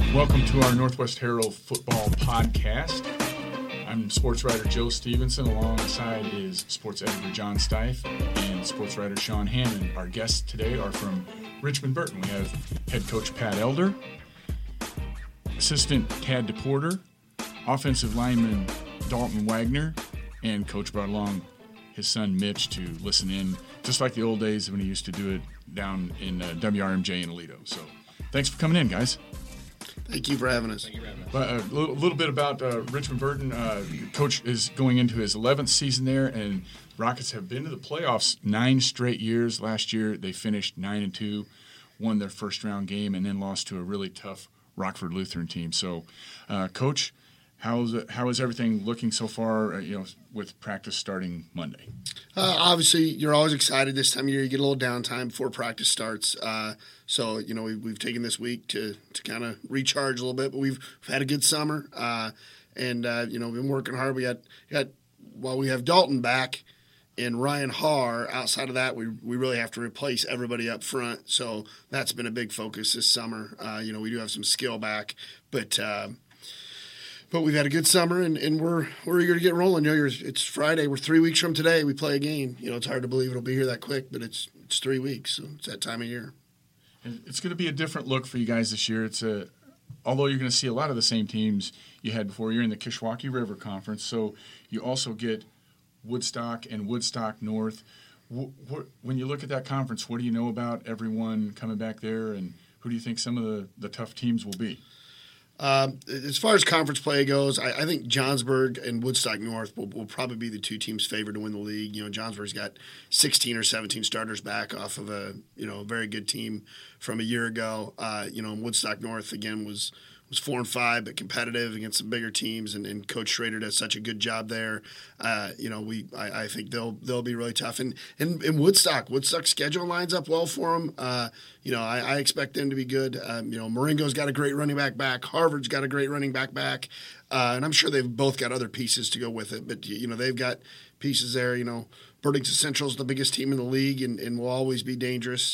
Welcome to our Northwest Herald Football Podcast. I'm sports writer Joe Stevenson. Alongside is sports editor John Stife and sports writer Sean Hammond. Our guests today are from Richmond Burton. We have head coach Pat Elder, assistant Tad DePorter, offensive lineman Dalton Wagner, and coach brought along his son Mitch to listen in, just like the old days when he used to do it down in WRMJ in Aledo. So thanks for coming in, guys. Thank you for having us. Thank you for having us. A little bit about Richmond Burton. Coach is going into his 11th season there, and Rockets have been to the playoffs 9 straight years. Last year they finished 9-2, won their first-round game, and then lost to a really tough Rockford Lutheran team. So, Coach, how is everything looking so far? With practice starting Monday. Obviously, you're always excited this time of year. You get a little downtime before practice starts. So we've taken this week to kind of recharge a little bit. But we've had a good summer, and we've been working hard. We have Dalton back and Ryan Haar. Outside of that, we really have to replace everybody up front. So that's been a big focus this summer. We do have some skill back, But we've had a good summer, and we're eager to get rolling. It's Friday. We're 3 weeks from today. We play a game. It's hard to believe it'll be here that quick, but it's 3 weeks, so it's that time of year. And it's going to be a different look for you guys this year. Although you're going to see a lot of the same teams you had before. You're in the Kishwaukee River Conference, so you also get Woodstock and Woodstock North. When you look at that conference, what do you know about everyone coming back there, and who do you think some of the tough teams will be? As far as conference play goes, I think Johnsburg and Woodstock North will probably be the two teams favored to win the league. Johnsburg's got 16 or 17 starters back off of a very good team from a year ago. Woodstock North again was 4-5, but competitive against some bigger teams, and Coach Schrader does such a good job there. I think they'll be really tough. And Woodstock's schedule lines up well for them. I expect them to be good. Marengo's got a great running back. Harvard's got a great running back, and I'm sure they've both got other pieces to go with it. But they've got pieces there. Burlington Central's the biggest team in the league, and will always be dangerous.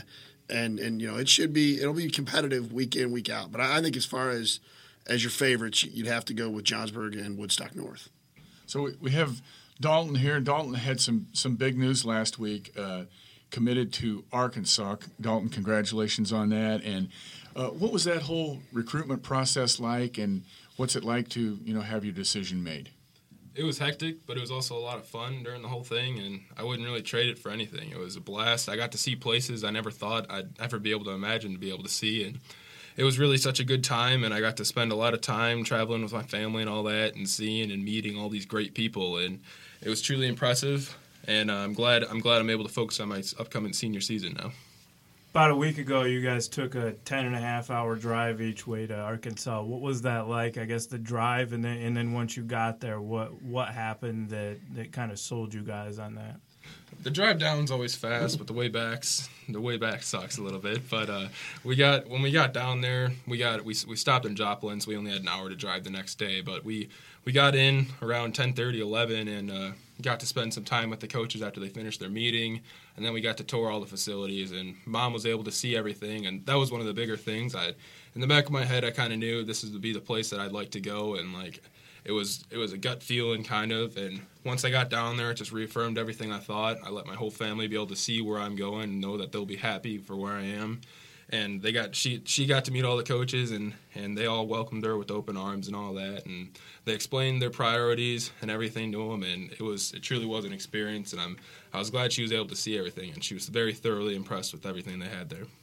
And it'll be competitive week in, week out. But I think as far as your favorites, you'd have to go with Johnsburg and Woodstock North. So we have Dalton here. Dalton had some big news last week, committed to Arkansas. Dalton, congratulations on that. And what was that whole recruitment process like, and what's it like to have your decision made? It was hectic, but it was also a lot of fun during the whole thing, and I wouldn't really trade it for anything. It was a blast. I got to see places I never thought I'd ever be able to imagine to be able to see, and it was really such a good time, and I got to spend a lot of time traveling with my family and all that, and seeing and meeting all these great people, and it was truly impressive, and I'm glad I'm able to focus on my upcoming senior season now. About a week ago, you guys took a 10.5-hour drive each way to Arkansas. What was that like? I guess the drive, and then once you got there, what happened that kind of sold you guys on that? The drive down's always fast, but the way back sucks a little bit. But when we got down there, we stopped in Joplin, so we only had an hour to drive the next day. But we got in around 10:30, 11, and got to spend some time with the coaches after they finished their meeting, and then we got to tour all the facilities, and Mom was able to see everything, and that was one of the bigger things. In the back of my head, I kind of knew this would be the place that I'd like to go, and it was a gut feeling kind of, and once I got down there, it just reaffirmed everything I thought. I let my whole family be able to see where I'm going and know that they'll be happy for where I am. And she got to meet all the coaches, and they all welcomed her with open arms and all that, and they explained their priorities and everything to them, and it truly was an experience, and I was glad she was able to see everything, and she was very thoroughly impressed with everything they had there.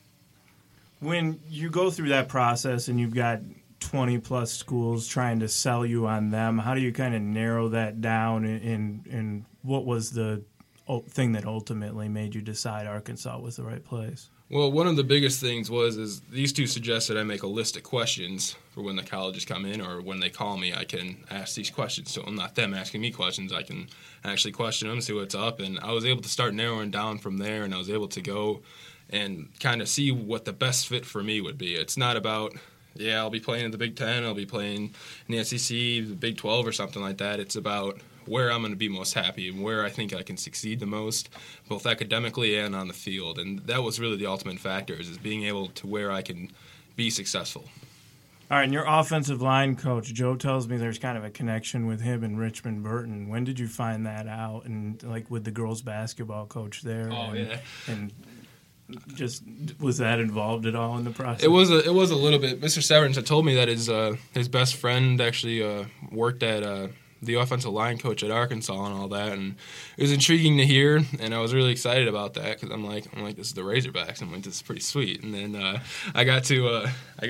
When you go through that process and you've got 20-plus schools trying to sell you on them, how do you kind of narrow that down, and what was the thing that ultimately made you decide Arkansas was the right place? Well, one of the biggest things is these two suggested I make a list of questions for when the colleges come in, or when they call me, I can ask these questions to them, not them asking me questions. I can actually question them, see what's up, and I was able to start narrowing down from there, and I was able to go and kind of see what the best fit for me would be. It's not about, I'll be playing in the Big Ten, I'll be playing in the SEC, the Big 12 or something like that. It's about where I'm going to be most happy and where I think I can succeed the most, both academically and on the field. And that was really the ultimate factor, is being able to where I can be successful. All right, and your offensive line coach, Joe tells me there's kind of a connection with him and Richmond Burton. When did you find that out? And like with the girls basketball coach there? And just was that involved at all in the process? It was a little bit. Mr. Severance had told me that his best friend actually worked at the offensive line coach at Arkansas and all that, and it was intriguing to hear, and I was really excited about that because I'm like this is the Razorbacks. I'm like, this is pretty sweet. And then I got to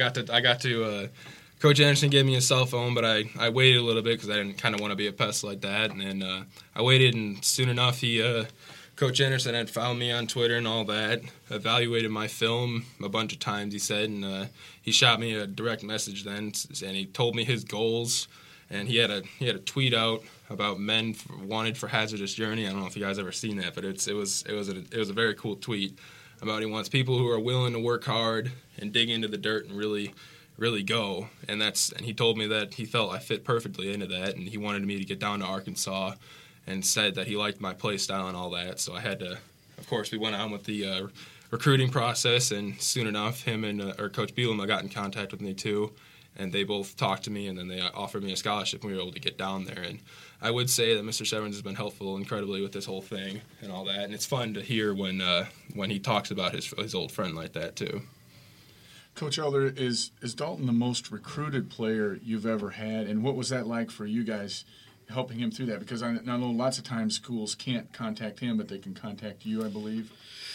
Coach Anderson gave me a cell phone, but I waited a little bit because I didn't kind of want to be a pest like that. And then I waited, and soon enough Coach Anderson had found me on Twitter and all that, evaluated my film a bunch of times, he said, and he shot me a direct message then, and he told me his goals. And he had a tweet out about men wanted for hazardous journey. I don't know if you guys ever seen that, but it was a very cool tweet about he wants people who are willing to work hard and dig into the dirt and really go. And he told me that he felt I fit perfectly into that, and he wanted me to get down to Arkansas, and said that he liked my play style and all that. So I had to, of course, we went on with the recruiting process, and soon enough, him and Coach Bielema got in contact with me too. And they both talked to me, and then they offered me a scholarship, and we were able to get down there. And I would say that Mr. Severance has been helpful incredibly with this whole thing and all that. And it's fun to hear when he talks about his old friend like that too. Coach Elder, is Dalton the most recruited player you've ever had, and what was that like for you guys helping him through that? Because I know lots of times schools can't contact him, but they can contact you, I believe.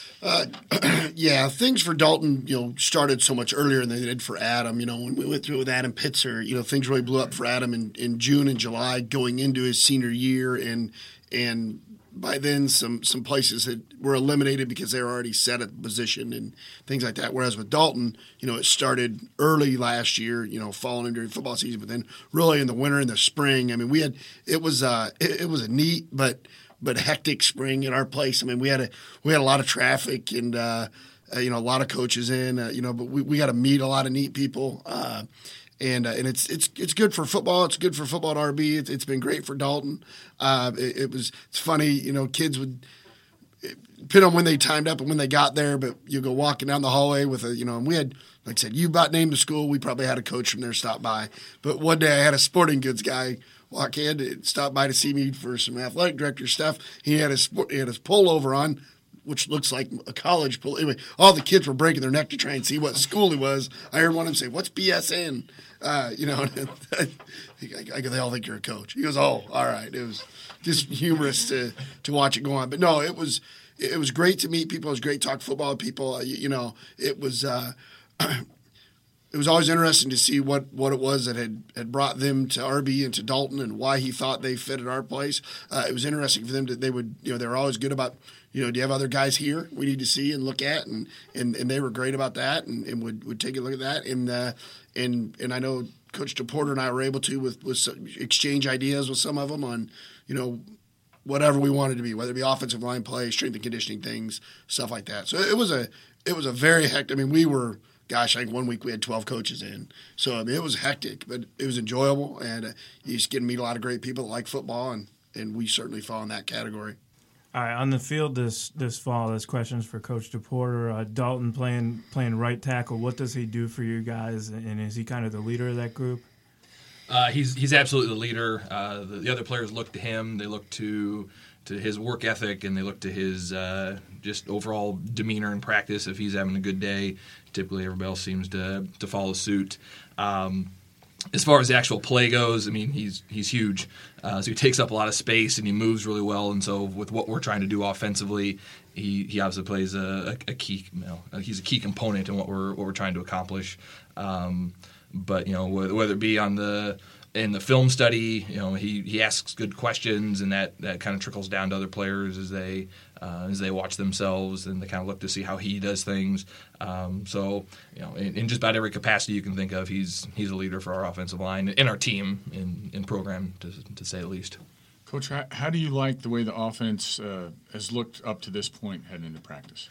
Yeah, things for Dalton, started so much earlier than they did for Adam. When we went through it with Adam Pitzer, things really blew up for Adam in June and July going into his senior year, and by then some places that were eliminated because they were already set at the position and things like that. Whereas with Dalton, it started early last year, falling into during football season, but then really in the winter and the spring. I mean, it was a neat but hectic spring at our place. I mean, we had a lot of traffic and a lot of coaches in, but we got to meet a lot of neat people. And it's good for football. It's good for football at RB. It's been great for Dalton. It's funny, kids would depend on when they timed up and when they got there, but you go walking down the hallway with and we had, like I said, you about named the school. We probably had a coach from there stop by. But one day I had a sporting goods guy walk in and stop by to see me for some athletic director stuff. He had his pullover on, which looks like a college pull. Anyway, all the kids were breaking their neck to try and see what school he was. I heard one of them say, "What's BSN?" I go, "They all think you're a coach." He goes, "Oh, all right." It was just humorous to watch it go on. But no, it was great to meet people. It was great to talk football with people. It was. It was always interesting to see what it was that had brought them to RB and to Dalton and why he thought they fit at our place. It was interesting for them that they would, they were always good about, do you have other guys here we need to see and look at? And they were great about that and would take a look at that. And I know Coach DePorter and I were able to with exchange ideas with some of them on, whatever we wanted to be, whether it be offensive line play, strength and conditioning things, stuff like that. So it was a very hectic. I mean, we were. Gosh, I think 1 week we had 12 coaches in. So, I mean, it was hectic, but it was enjoyable, and you just get to meet a lot of great people that like football, and we certainly fall in that category. All right, on the field this fall, this question's for Coach DePorter. Dalton playing right tackle, what does he do for you guys, and is he kind of the leader of that group? He's absolutely the leader. The other players look to him. They look to his work ethic, and they look to his just overall demeanor in practice. If he's having a good day, typically everybody else seems to follow suit. As far as the actual play goes, I mean, he's huge. So he takes up a lot of space, and he moves really well. And so with what we're trying to do offensively, he obviously plays a key. He's a key component in what we're trying to accomplish. But whether it be in the film study, he asks good questions, and that kind of trickles down to other players as they watch themselves, and they kind of look to see how he does things. So in just about every capacity you can think of, he's a leader for our offensive line and our team in program, to say the least. Coach, how do you like the way the offense has looked up to this point heading into practice?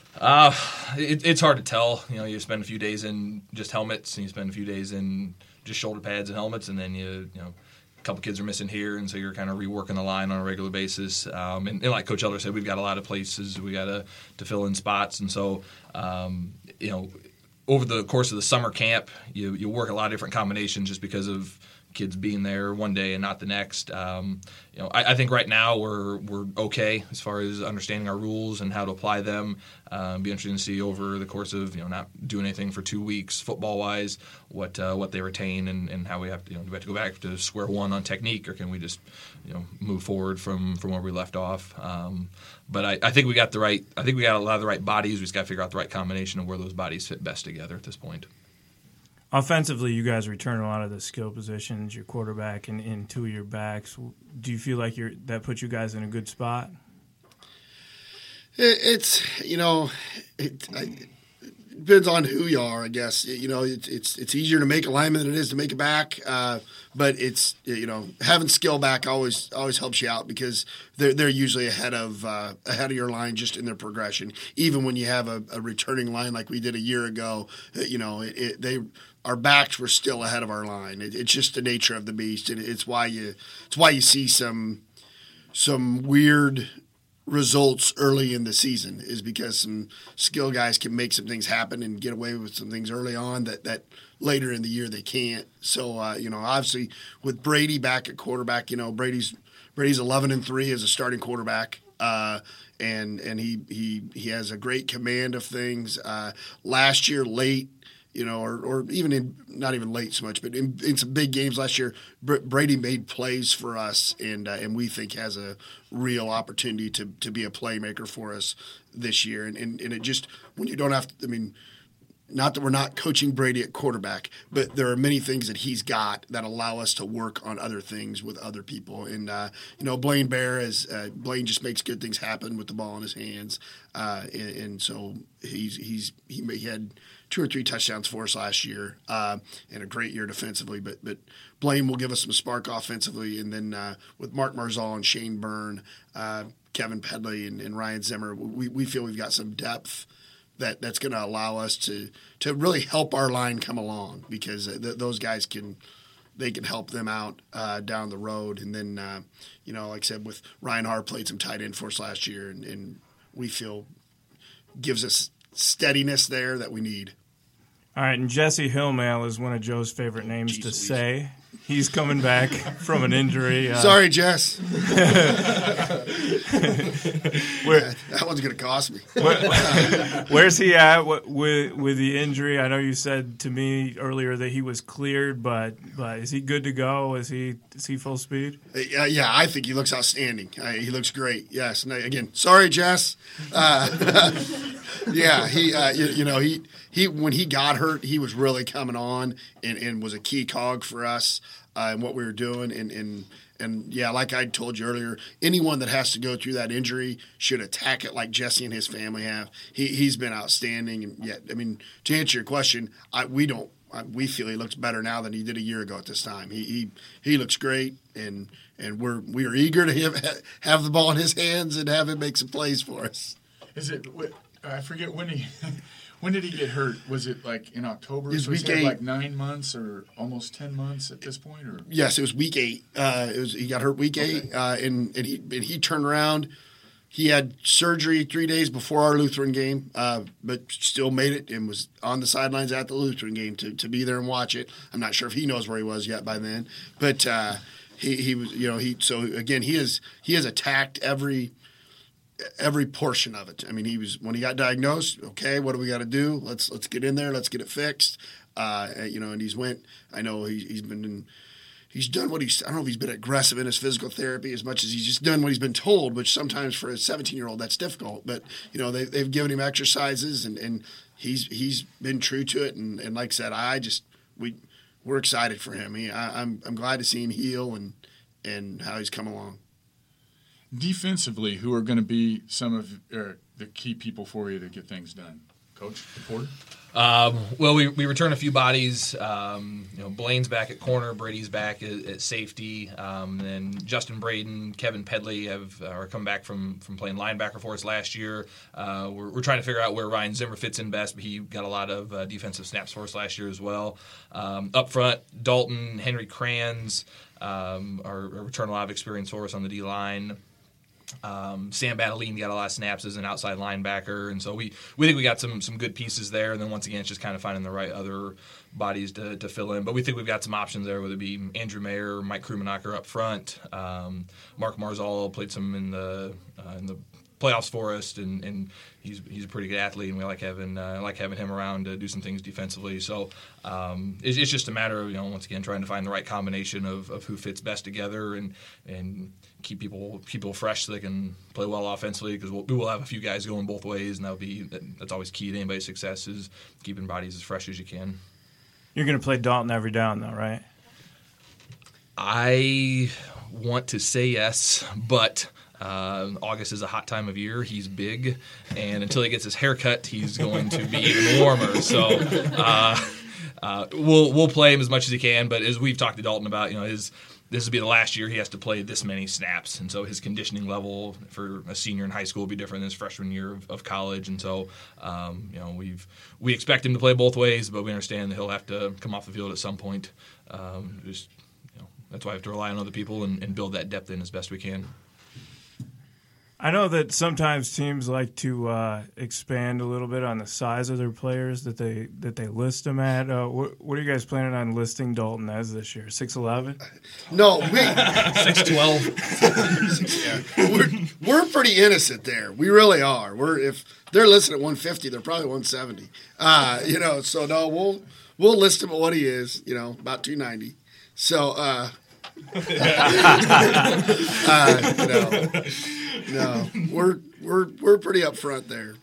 It's hard to tell. You spend a few days in just helmets, and you spend a few days in just shoulder pads and helmets, and then a couple kids are missing here, and so you're kind of reworking the line on a regular basis. And like Coach Elder said, we've got a lot of places we got to fill in spots, and so over the course of the summer camp, you work a lot of different combinations just because of kids being there one day and not the next. I think right now we're okay as far as understanding our rules and how to apply them. Be interesting to see over the course of not doing anything for 2 weeks football wise what they retain and how we have to do we have to go back to square one on technique, or can we just move forward from where we left off. But I think we got a lot of the right bodies. We just got to figure out the right combination of where those bodies fit best together at this point. Offensively, you guys return a lot of the skill positions, your quarterback and two of your backs. Do you feel like that puts you guys in a good spot? It depends on who you are, I guess. It's easier to make a lineman than it is to make a back. But it's having skill back always helps you out because they're usually ahead of your line just in their progression. Even when you have a returning line like we did a year ago, our backs were still ahead of our line. It's just the nature of the beast, and it's why you see some weird results early in the season, is because some skill guys can make some things happen and get away with some things early on that later in the year they can't. So obviously with Brady back at quarterback, Brady's 11-3 as a starting quarterback. And he has a great command of things. Last year late, or even not even late so much, but in some big games last year, Brady made plays for us, and we think has a real opportunity to be a playmaker for us this year. And it just, when you don't have to, not that we're not coaching Brady at quarterback, but there are many things that he's got that allow us to work on other things with other people. And Blaine Bear Blaine just makes good things happen with the ball in his hands, and so he had 2 or 3 touchdowns for us last year, and a great year defensively. But Blaine will give us some spark offensively, and then with Mark Marzal and Shane Byrne, Kevin Pedley, and Ryan Zimmer, we feel we've got some depth that's going to allow us to really help our line come along, because those guys can help them out down the road. And then like I said, with Ryan Hart played some tight end for us last year, and we feel gives us steadiness there that we need. All right, and Jesse Hillmail is one of Joe's favorite names to say. He's coming back from an injury. Sorry, Jess. That one's going to cost me. Where's he at with the injury? I know you said to me earlier that he was cleared, but is he good to go? Is he full speed? Yeah, I think he looks outstanding. He looks great. Yes. And again, sorry, Jess. Yeah, he when he got hurt, he was really coming on and was a key cog for us in what we were doing. And yeah, like I told you earlier, anyone that has to go through that injury should attack it like Jesse and his family have. He's been outstanding. And yet, to answer your question, we feel he looks better now than he did a year ago at this time. He looks great, and we are eager to have the ball in his hands and have him make some plays for us. I forget when when did he get hurt? Was it like in October? It was week 8. Like 9 months or almost 10 months at this point, or yes, it was week 8. He got hurt week 8, and he turned around. He had surgery 3 days before our Lutheran game, but still made it and was on the sidelines at the Lutheran game to be there and watch it. I'm not sure if he knows where he was yet by then, but he was so again he has attacked every portion of it. He was, when he got diagnosed, okay, what do we got to do? Let's get in there, let's get it fixed. And he's went. I know he's done what I don't know if he's been aggressive in his physical therapy as much as he's just done what he's been told, which sometimes for a 17-year-old that's difficult. But they've given him exercises and he's been true to it. And like I said, we're excited for him. I'm glad to see him heal and how he's come along. Defensively, who are going to be some of the key people for you to get things done? Coach DePorter? Well, we return a few bodies. Blaine's back at corner, Brady's back at safety. Then Justin Braden, Kevin Pedley are come back from playing linebacker for us last year. We're trying to figure out where Ryan Zimmer fits in best, but he got a lot of defensive snaps for us last year as well. Up front, Dalton, Henry Kranz are return a lot of experience for us on the D-line. Sam Battaglia got a lot of snaps as an outside linebacker, and so we think we got some good pieces there. And then once again, it's just kind of finding the right other bodies to fill in. But we think we've got some options there, whether it be Andrew Mayer, Mike Krummenacher up front. Mark Marzal played some in the playoffs for us, and he's a pretty good athlete, and we like having him around to do some things defensively. So it's just a matter of, once again, trying to find the right combination of who fits best together and keep people fresh so they can play well offensively, because we will have a few guys going both ways, and that's always key to anybody's success, is keeping bodies as fresh as you can. You're going to play Dalton every down, though, right? I want to say yes, but August is a hot time of year. He's big, and until he gets his hair cut, he's going to be even warmer. So we'll play him as much as he can. But as we've talked to Dalton about, this will be the last year he has to play this many snaps, and so his conditioning level for a senior in high school will be different than his freshman year of college. And so, we expect him to play both ways, but we understand that he'll have to come off the field at some point. That's why I have to rely on other people and build that depth in as best we can. I know that sometimes teams like to expand a little bit on the size of their players that they list them at. What are you guys planning on listing Dalton as this year? 6'11"? No, 6'12". We're pretty innocent there. We really are. If they're listed at 150, they're probably 170. So no, we'll list him at what he is. About 290. So. No, we're pretty upfront there.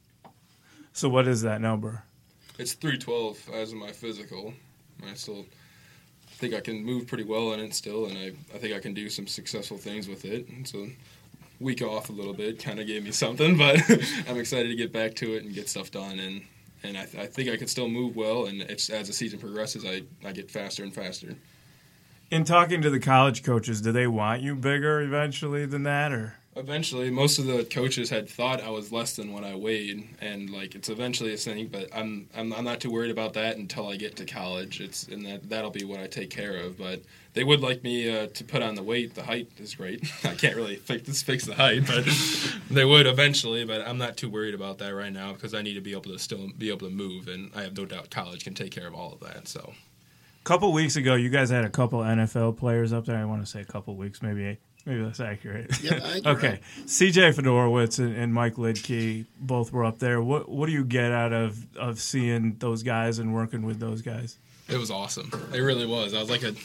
So what is that number? It's 312 as of my physical. I still think I can move pretty well in it still, and I think I can do some successful things with it. And so week off a little bit kind of gave me something, but I'm excited to get back to it and get stuff done. And I think I can still move well, and as the season progresses, I get faster and faster. In talking to the college coaches, do they want you bigger eventually than that, or? Eventually, most of the coaches had thought I was less than what I weighed, and it's eventually a thing. But I'm not too worried about that until I get to college. That'll be what I take care of. But they would like me to put on the weight. The height is great. I can't really fix the height, but they would eventually. But I'm not too worried about that right now because I need to be able to still be able to move, and I have no doubt college can take care of all of that. So. A couple weeks ago, you guys had a couple NFL players up there. I want to say a couple weeks, maybe that's accurate. Yeah, I agree. Okay. C.J. Fedorowicz and Mike Lidke both were up there. What do you get out of seeing those guys and working with those guys? It was awesome. It really was. I was like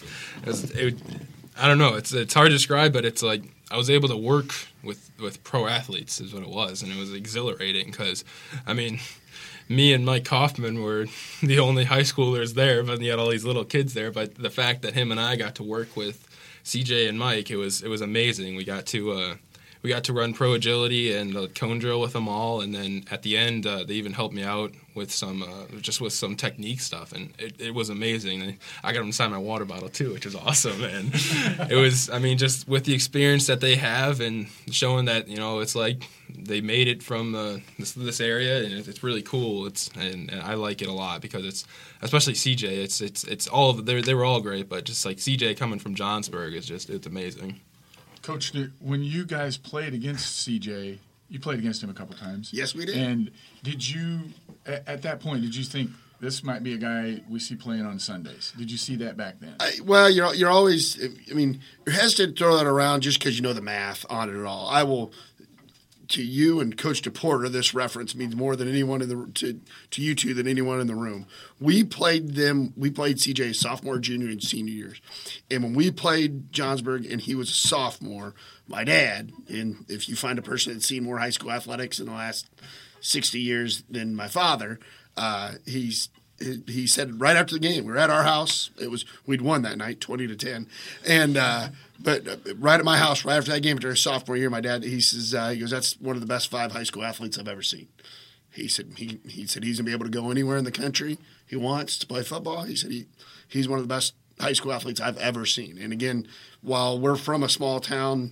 I don't know. It's hard to describe, but it's like I was able to work with pro athletes is what it was, and it was exhilarating because, me and Mike Kaufman were the only high schoolers there, but you had all these little kids there. But the fact that him and I got to work with CJ and Mike, it was amazing. We got to run pro agility and a cone drill with them all, and then at the end they even helped me out with some technique stuff, and it was amazing. I got them to sign my water bottle too, which was awesome. And it was, just with the experience that they have and showing that it's like they made it from this area, and it's really cool. And I like it a lot because it's especially CJ. It's all of they were all great, but just like CJ coming from Johnsburg it's amazing. Coach, when you guys played against CJ, you played against him a couple times. Yes, we did. And did you, at that point, did you think this might be a guy we see playing on Sundays? Did you see that back then? You're always, you're hesitant to throw that around just because you know the math on it at all. I will, to you and Coach DePorter, this reference means more than anyone to you two than anyone in the room. We played CJ sophomore, junior, and senior years. And when we played Johnsburg and he was a sophomore, my dad, and if you find a person that's seen more high school athletics in the last 60 years than my father, he said right after the game, we were at our house. We'd won that night, 20-10, and but right at my house, right after that game, after his sophomore year, my dad he goes, that's one of the best 5 high school athletes I've ever seen. He said he's gonna be able to go anywhere in the country he wants to play football. He said he's one of the best high school athletes I've ever seen. And again, while we're from a small town,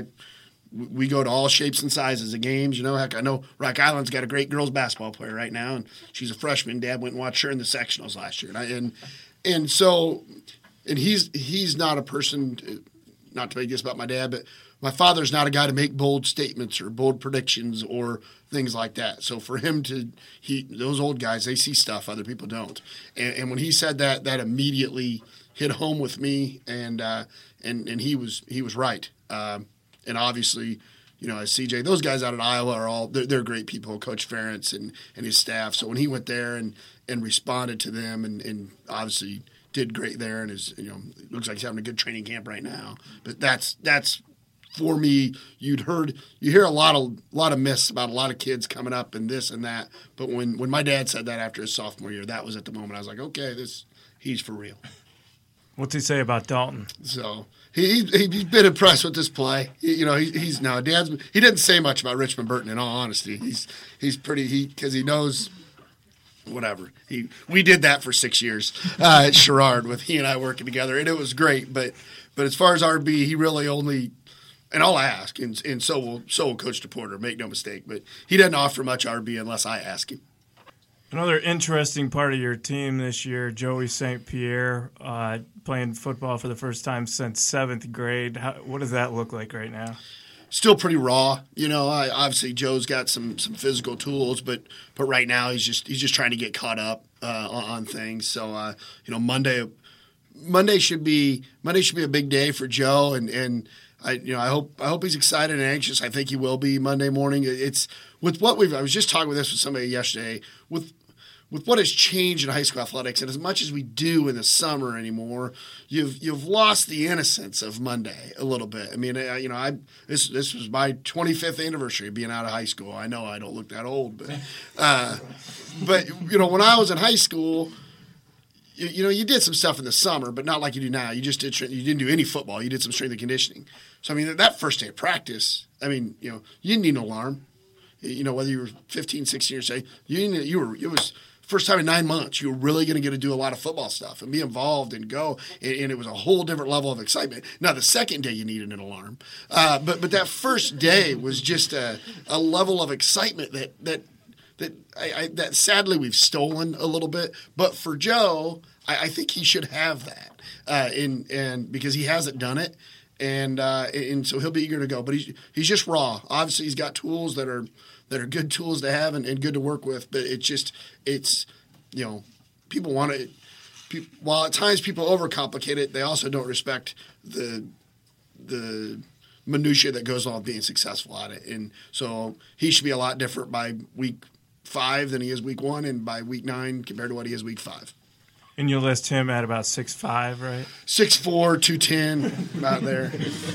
we go to all shapes and sizes of games. Heck, I know Rock Island's got a great girls basketball player right now, and she's a freshman. Dad went and watched her in the sectionals last year, and he's not a person. Not to make this about my dad, but my father's not a guy to make bold statements or bold predictions or things like that. So for him those old guys, they see stuff other people don't. And when he said that immediately hit home with me, and he was right. And obviously, as CJ, those guys out at Iowa are they're great people, Coach Ferentz and his staff. So when he went there and responded to them and obviously did great there, and it looks like he's having a good training camp right now. But that's for me. You hear a lot of myths about a lot of kids coming up and this and that. But when my dad said that after his sophomore year, that was at the moment I was like, okay, he's for real. What's he say about Dalton? So he's been impressed with this play. He didn't say much about Richmond Burton. In all honesty, he's pretty because he knows whatever. We did that for 6 years at Sherrard with he and I working together, and it was great. But as far as RB, he really only. And I'll ask, and so will Coach DePorter. Make no mistake, but he doesn't offer much RB unless I ask him. Another interesting part of your team this year, Joey St. Pierre, playing football for the first time since 7th grade. What does that look like right now? Still pretty raw. Obviously Joe's got some physical tools, but right now he's just trying to get caught up on things. So Monday should be a big day for Joe, and I hope he's excited and anxious. I think he will be Monday morning. It's with what I was just talking with somebody yesterday with what has changed in high school athletics, and as much as we do in the summer anymore, you've lost the innocence of Monday a little bit. I mean, this was my 25th anniversary of being out of high school. I know I don't look that old, but when I was in high school. You did some stuff in the summer, but not like you do now. You didn't do any football. You did some strength and conditioning. So, I mean, that first day of practice, you didn't need an alarm. Whether you were 15, 16 or say, it was first time in 9 months, you were really going to get to do a lot of football stuff and be involved and go. And it was a whole different level of excitement. Now, the second day you needed an alarm. But that first day was just a level of excitement that sadly we've stolen a little bit, but for Joe, I think he should have that, and because he hasn't done it, and so he'll be eager to go. But he's just raw. Obviously, he's got tools that are good tools to have and good to work with. But people want it. While at times people overcomplicate it, they also don't respect the minutia that goes on being successful at it, and so he should be a lot different by week 5 than he is week 1, and by week 9 compared to what he is week 5. And you list him at about 6'5", right? 6'4", 210, about there.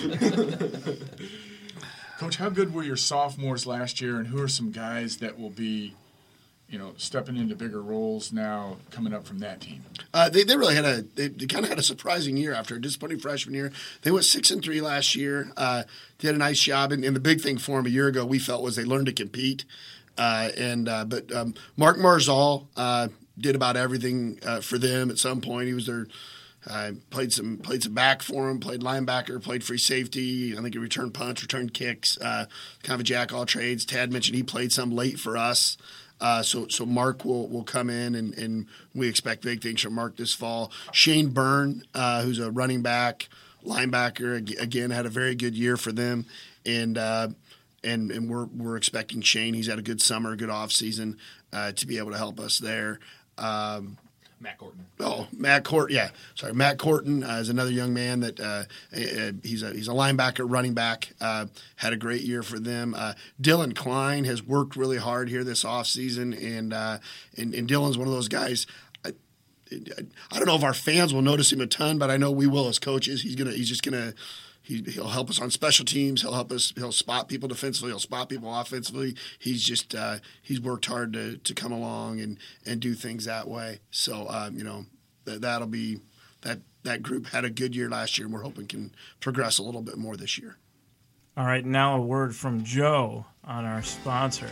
Coach, how good were your sophomores last year, and who are some guys that will be, stepping into bigger roles now coming up from that team? They really they kind of had a surprising year after a disappointing freshman year. They went 6-3 last year. Did a nice job, and the big thing for them a year ago we felt was they learned to compete. But Mark Marzal did about everything for them at some point. He was their played some back for him, played linebacker, played free safety. I think he returned punts, returned kicks, kind of a jack all trades. Tad mentioned he played some late for us. So Mark will come in, and we expect big things from Mark this fall. Shane Byrne, who's a running back, linebacker, again had a very good year for them, and we're expecting Shane. He's had a good summer, a good off season to be able to help us there. Matt Corton. Oh, Matt Corton. Yeah, sorry. Matt Corton is another young man that he's a linebacker, running back. Had a great year for them. Dylan Klein has worked really hard here this offseason, and Dylan's one of those guys. I don't know if our fans will notice him a ton, but I know we will as coaches. He'll help us on special teams. He'll spot people defensively. He'll spot people offensively. He's worked hard to come along and do things that way. So that'll be that group had a good year last year, and we're hoping can progress a little bit more this year. All right, now a word from Joe on our sponsor.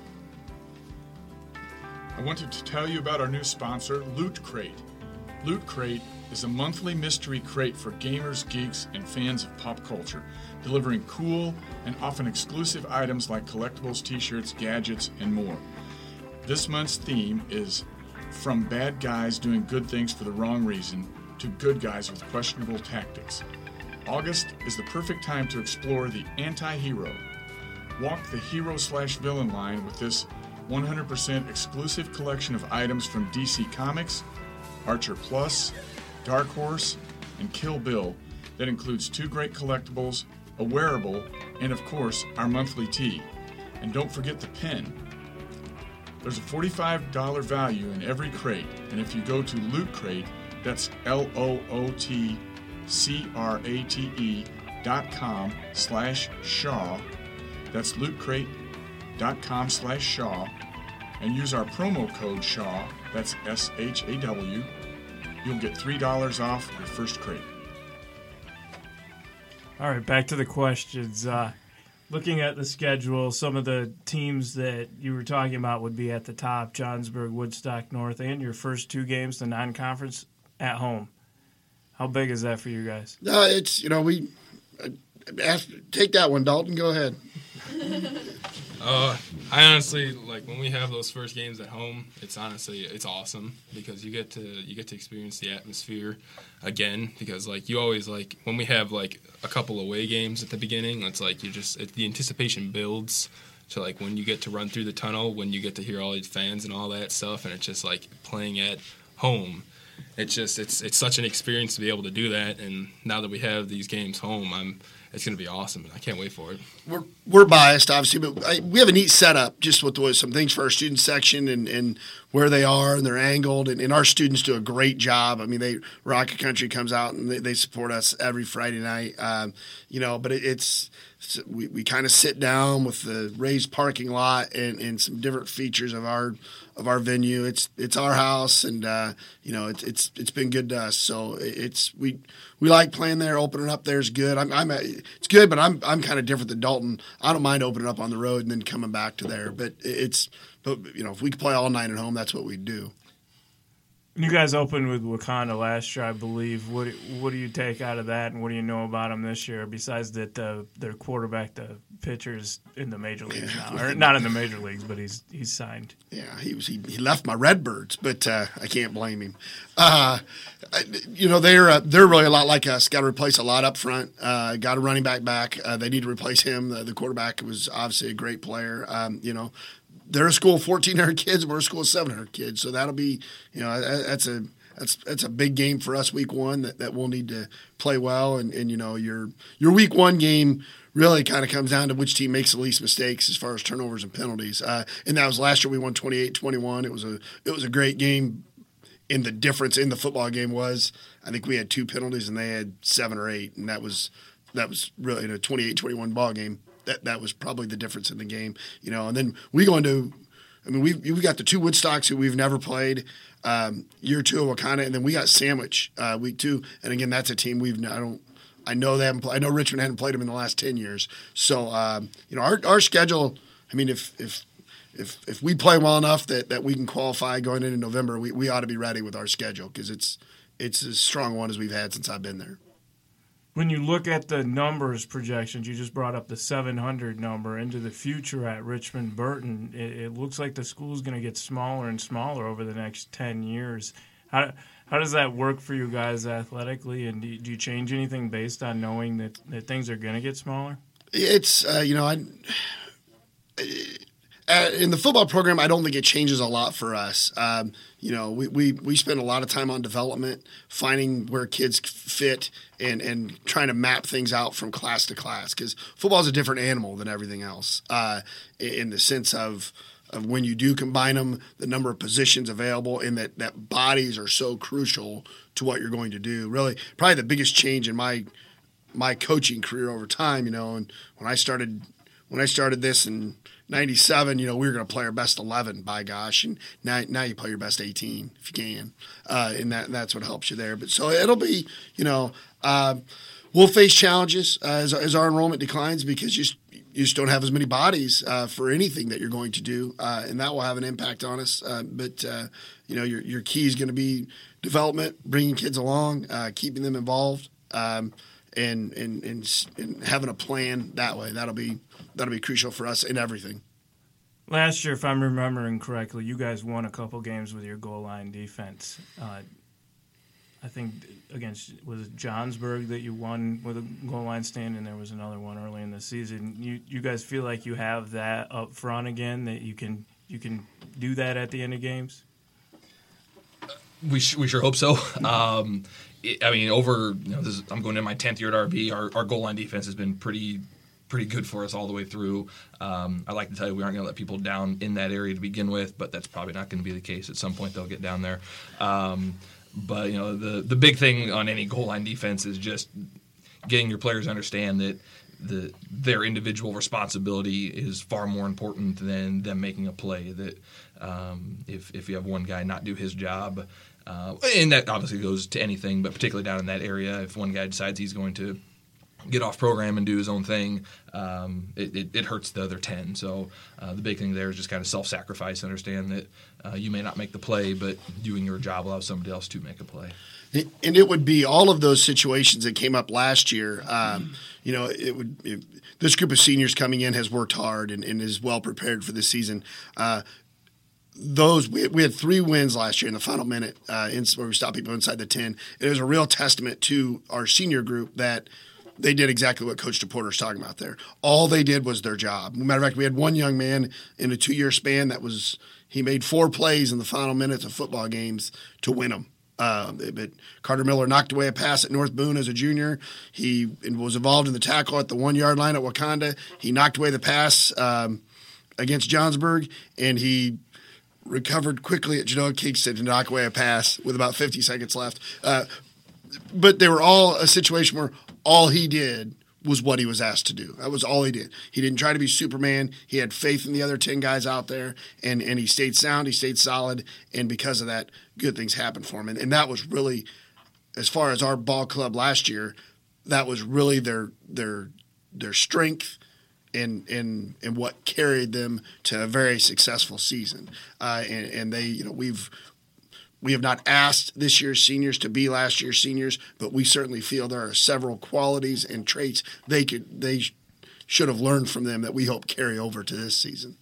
I wanted to tell you about our new sponsor, Loot Crate. Loot Crate is a monthly mystery crate for gamers, geeks, and fans of pop culture, delivering cool and often exclusive items like collectibles, t-shirts, gadgets, and more. This month's theme is from bad guys doing good things for the wrong reason to good guys with questionable tactics. August is the perfect time to explore the anti-hero. Walk the hero/villain line with this 100% exclusive collection of items from DC Comics, Archer Plus, Dark Horse, and Kill Bill that includes 2 great collectibles, a wearable, and of course, our monthly tee. And don't forget the pen. There's a $45 value in every crate, and if you go to Loot Crate, that's LOOTCRATE.com/Shaw, that's lootcrate.com/Shaw, and use our promo code SHAW, that's SHAW, you'll get $3 off your first crate. All right, back to the questions. Looking at the schedule, some of the teams that you were talking about would be at the top, Johnsburg, Woodstock North, and your first 2 games, the non-conference, at home. How big is that for you guys? It's, we take that one, Dalton. Go ahead. I honestly, like, when we have those first games at home, it's awesome because you get to experience the atmosphere again, because like you always, like, when we have like a couple away games at the beginning, it's like the anticipation builds to like when you get to run through the tunnel, when you get to hear all these fans and all that stuff, and it's just like playing at home. It's such an experience to be able to do that, and now that we have these games home, it's going to be awesome, and I can't wait for it. We're biased, obviously, but we have a neat setup just with some things for our student section and where they are, and they're angled, and our students do a great job. I mean, Rocket Country comes out, and they support us every Friday night, but we kind of sit down with the raised parking lot and some different features of our venue. It's our house, and it's been good to us. So we like playing there. Opening up there is good. It's good, but I'm kind of different than Dalton. I don't mind opening up on the road and then coming back to there. But if we could play all night at home, that's what we'd do. You guys opened with Wakanda last year, I believe. What do you take out of that, and what do you know about them this year? Besides that, their quarterback, the pitcher's in the major leagues now, or not in the major leagues, but he's signed. Yeah, he left my Redbirds, but I can't blame him. They're really a lot like us. Got to replace a lot up front. Got a running back. They need to replace him. The quarterback was obviously a great player. They're a school of 1,400 kids, and we're a school of 700 kids. So that'll be, that's a big game for us week 1 that we'll need to play well. And your week 1 game really kind of comes down to which team makes the least mistakes as far as turnovers and penalties. And that was last year. We won 28-21. It was a great game. And the difference in the football game was, I think we had 2 penalties and they had 7 or 8, and that was really in a 28-21 ball game. That was probably the difference in the game, And then we go into, we got the 2 Woodstocks who we've never played, year 2 of Wakanda, and then we got Sandwich week 2, and again that's a team I know they haven't. I know Richmond hadn't played them in the last 10 years. So our schedule. I mean, if we play well enough that we can qualify going into November, we ought to be ready with our schedule because it's as strong one as we've had since I've been there. When you look at the numbers projections, you just brought up the 700 number into the future at Richmond Burton. It looks like the school's going to get smaller and smaller over the next 10 years. How does that work for you guys athletically, and do you change anything based on knowing that things are going to get smaller? It's, in the football program, I don't think it changes a lot for us. We spend a lot of time on development, finding where kids fit, and trying to map things out from class to class. Because football is a different animal than everything else, in the sense of when you do combine them, the number of positions available, and that bodies are so crucial to what you're going to do. Really, probably the biggest change in my coaching career over time. And when I started this in '97, we were going to play our best 11, by gosh, and now you play your best 18 if you can, and that's what helps you there. But so it'll be, we'll face challenges as our enrollment declines because you just don't have as many bodies for anything that you're going to do, and that will have an impact on us. But your key is going to be development, bringing kids along, keeping them involved, and having a plan that way. That'll be crucial for us in everything. Last year, if I'm remembering correctly, you guys won a couple games with your goal line defense. I think against, was it Johnsburg that you won with a goal line stand, and there was another one early in the season. You guys feel like you have that up front again, that you can do that at the end of games? We sure hope so. I mean, I'm going in my 10th year at RB. Our goal line defense has been pretty good for us all the way through. I like to tell you we aren't going to let people down in that area to begin with, but that's probably not going to be the case. At some point they'll get down there. But the big thing on any goal line defense is just getting your players to understand that their individual responsibility is far more important than them making a play. That if you have one guy not do his job, and that obviously goes to anything, but particularly down in that area, if one guy decides he's going to get off program and do his own thing, it hurts the other 10. So the big thing there is just kind of self-sacrifice, understand that you may not make the play, but doing your job allows somebody else to make a play. And it would be all of those situations that came up last year. This group of seniors coming in has worked hard and is well prepared for this season. We had 3 wins last year in the final minute where we stopped people inside the 10. It was a real testament to our senior group that they did exactly what Coach DePorter's talking about there. All they did was their job. Matter of fact, we had one young man in a 2-year span he made 4 plays in the final minutes of football games to win them. But Carter Miller knocked away a pass at North Boone as a junior. He was involved in the tackle at the 1-yard line at Wakanda. He knocked away the pass against Johnsburg, and he recovered quickly at Genoa Kingston to knock away a pass with about 50 seconds left. But they were all a situation where all he did was what he was asked to do. That was all he did. He didn't try to be Superman. He had faith in the other 10 guys out there, and he stayed sound, he stayed solid, and because of that, good things happened for him. And that was really, as far as our ball club last year, that was really their strength and what carried them to a very successful season. And they, we have not asked this year's seniors to be last year's seniors, but we certainly feel there are several qualities and traits they should have learned from them that we hope carry over to this season.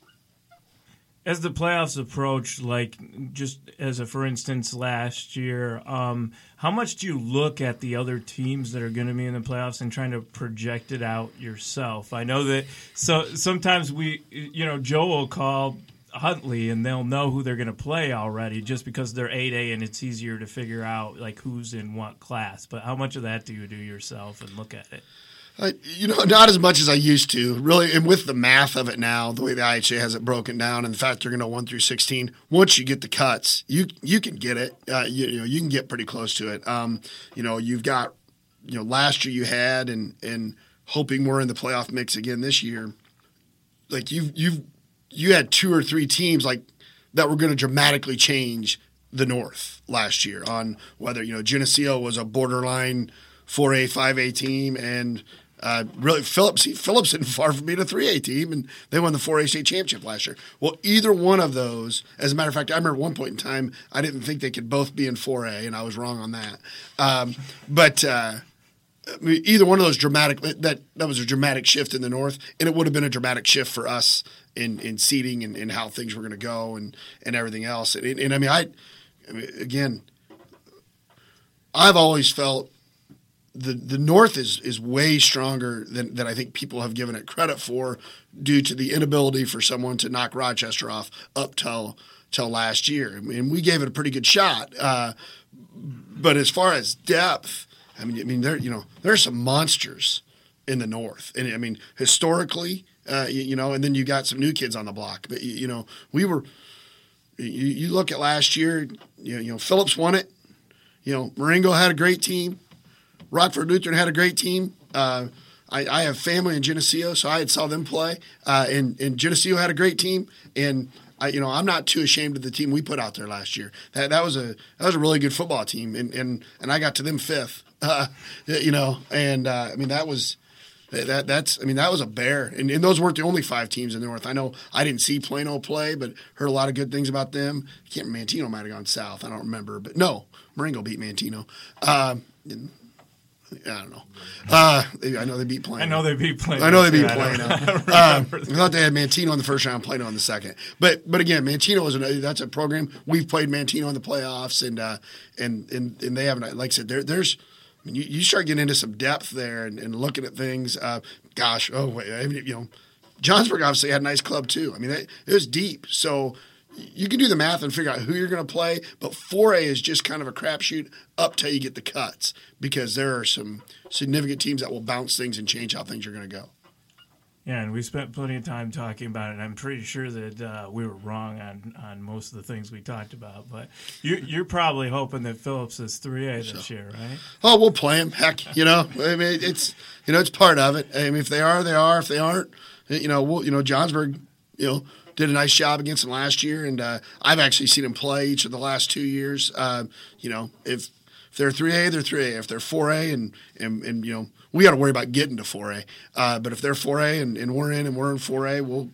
As the playoffs approach, like just as a for instance last year, how much do you look at the other teams that are going to be in the playoffs and trying to project it out yourself? I know that sometimes Joe will call Huntley and they'll know who they're going to play already just because they're 8A and it's easier to figure out like who's in what class. But how much of that do you do yourself and look at it? Not as much as I used to, really. And with the math of it now, the way the IHA has it broken down, and the fact they're going to 1 through 16, once you get the cuts, you can get it. You can get pretty close to it. You've got, last year you had, and hoping we're in the playoff mix again this year. Like you had 2 or 3 teams like that were going to dramatically change the North last year on whether Geneseo was a borderline 4A, 5A team, and really Phillips isn't far from being a 3A team, and they won the 4A state championship last year. Well, either one of those, as a matter of fact, I remember at one point in time I didn't think they could both be in 4A, and I was wrong on that. But either one of those that was a dramatic shift in the North, and it would have been a dramatic shift for us in seeding and how things were going to go and everything else. Again, I've always felt the North is way stronger than I think people have given it credit for due to the inability for someone to knock Rochester off up till last year. I mean, we gave it a pretty good shot. But as far as depth, there are some monsters in the North. And I mean, historically, and then you got some new kids on the block. But, we were – you look at last year, Phillips won it. Marengo had a great team. Rockford Lutheran had a great team. I have family in Geneseo, so I had saw them play. And Geneseo had a great team. And I'm not too ashamed of the team we put out there last year. That was a really good football team. And I got to them 5th. That was a bear. And those weren't the only 5 teams in the North. I know I didn't see Plano play, but heard a lot of good things about them. I can't remember, Mantino might have gone south. I don't remember. But no, Marengo beat Mantino. I don't know. I know they beat Plano. I know they beat Plano. I thought they had Mantino in the first round, Plano in the second. But again, Mantino that's a program. We've played Mantino in the playoffs, and they haven't. Like I said, there's. I mean, you start getting into some depth there and looking at things. Johnsburg obviously had a nice club too. I mean, it was deep. So you can do the math and figure out who you're going to play. But 4A is just kind of a crapshoot up till you get the cuts, because there are some significant teams that will bounce things and change how things are going to go. Yeah, and we spent plenty of time talking about it. And I'm pretty sure that we were wrong on most of the things we talked about. But you're probably hoping that Phillips is 3A this year, right? Oh, we'll play them. Heck, I mean, it's part of it. I mean, if they are, they are. If they aren't, Johnsburg, did a nice job against them last year, and I've actually seen them play each of the last 2 years. If they're 3A, they're 3A. If they're 4A, and we got to worry about getting to 4A. But if they're 4A and we're in 4A,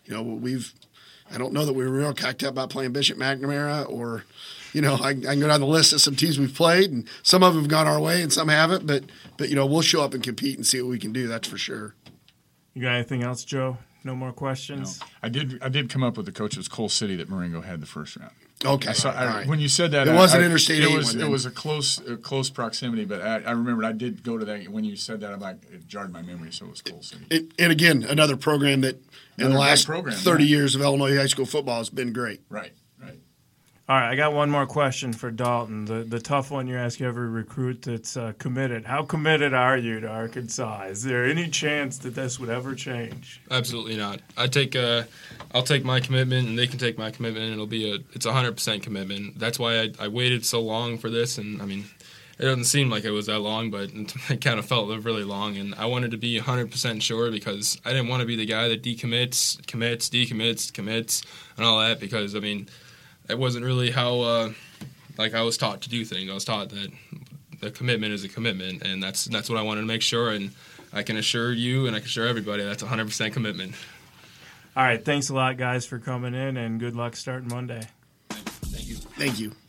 I don't know that we were real cocked up about playing Bishop McNamara, or, I can go down the list of some teams we've played, and some of them have gone our way and some haven't. But we'll show up and compete and see what we can do. That's for sure. You got anything else, Joe? No more questions? No. I did come up with the coach. It was Cole City that Marengo had the first round. Okay. Right. When you said that, it wasn't Interstate 8. It was a close proximity, but I remembered I did go to that. When you said that, it jarred my memory, so it was Cole City. And again, another program that in the last 30 years of Illinois high school football has been great. Right. All right, I got one more question for Dalton. The tough one you ask every recruit that's committed. How committed are you to Arkansas? Is there any chance that this would ever change? Absolutely not. I'll take my commitment, and they can take my commitment, and it's 100% commitment. That's why I waited so long for this, and I mean, it doesn't seem like it was that long, but it kind of felt really long, and I wanted to be 100% sure, because I didn't want to be the guy that decommits, commits, and all that, because, I mean, it wasn't really how I was taught to do things. I was taught that the commitment is a commitment, and that's what I wanted to make sure. And I can assure you, and I can assure everybody, that's 100% commitment. All right, thanks a lot, guys, for coming in, and good luck starting Monday. Thank you. Thank you.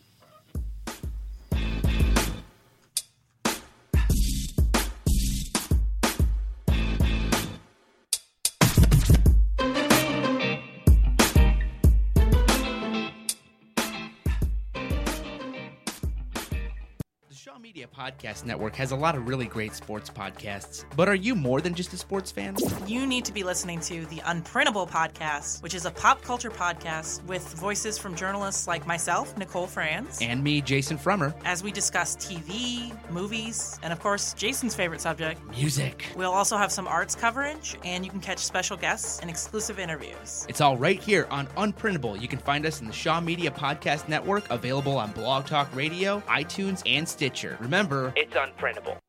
Media Podcast Network has a lot of really great sports podcasts. But are you more than just a sports fan? You need to be listening to the Unprintable Podcast, which is a pop culture podcast with voices from journalists like myself, Nicole Franz. And me, Jason Frummer. As we discuss TV, movies, and of course, Jason's favorite subject, music. We'll also have some arts coverage, and you can catch special guests and exclusive interviews. It's all right here on Unprintable. You can find us in the Shaw Media Podcast Network, available on Blog Talk Radio, iTunes, and Stitcher. Remember, it's unprintable.